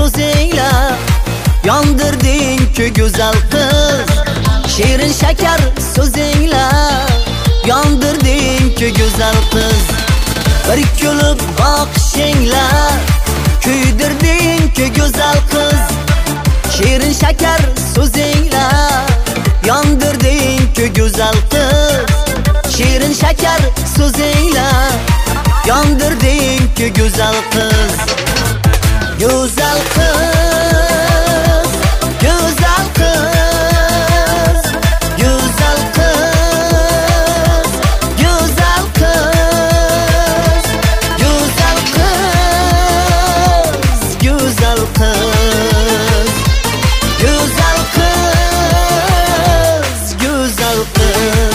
so'zingla yondirding-ku go'zal qiz. Shirin shakar so'zingla yondirding-ku go'zal qiz. Bir kulib boqishingla kuydirding-ku go'zal qiz. Shirin shakar so'zingla yondirding-ku go'zal qiz. Shirin shakar so'zingla yondirding-ku go'zal qiz. Go'zal qiz, go'zal qiz, go'zal qiz, go'zal qiz, go'zal qiz, go'zal qiz, go'zal qiz, go'zal qiz.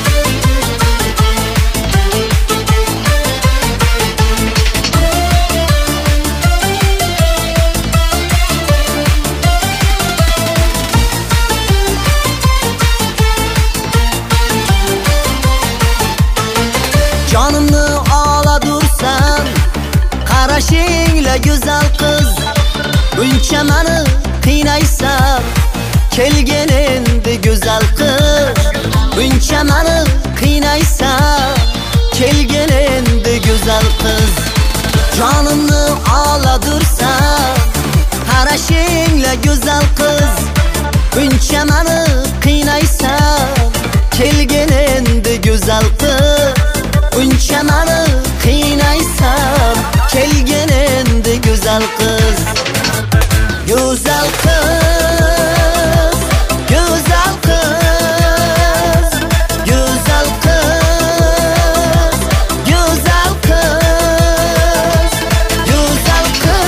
Canımni oladursan, qarashingla go'zal qiz. Buncha meni qiynaysan, kelgin endi go'zal qiz. Buncha meni qiynaysan, kelgin endi go'zal qiz. Canımni oladursan, qarashingla go'zal qiz. Buncha meni qiynaysan, kelgin endi go'zal qiz. Buncha meni qiynaysan, kelgin endi go'zal qiz. Go'zal qiz, go'zal qiz, go'zal qiz, go'zal qiz, go'zal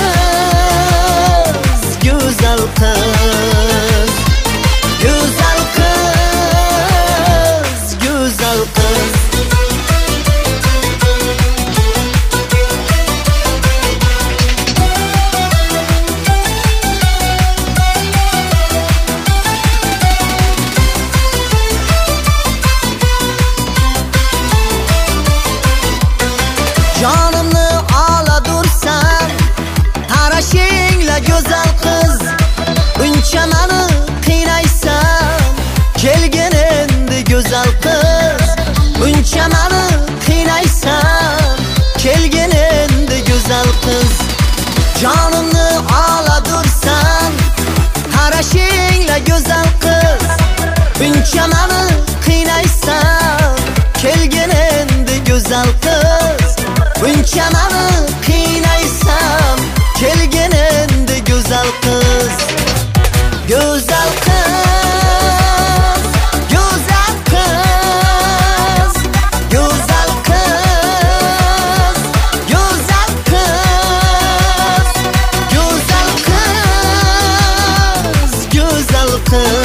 qiz, go'zal qiz, go'zal qiz, go'zal qiz. Canımni oladursan, qarashingla go'zal qiz. Buncha meni qiynaysan, kelgin endi go'zal qiz. Buncha meni qiynaysan, kelgin endi go'zal qiz. Canımni oladursan, qarashingla go'zal qiz. Buncha meni qiynaysan, kelgin endi go'zal qiz. Buncha meni qiynaysan, kelgin endi go'zal qiz. Go'zal qiz, go'zal qiz, go'zal qiz, go'zal qiz, go'zal qiz, go'zal qiz.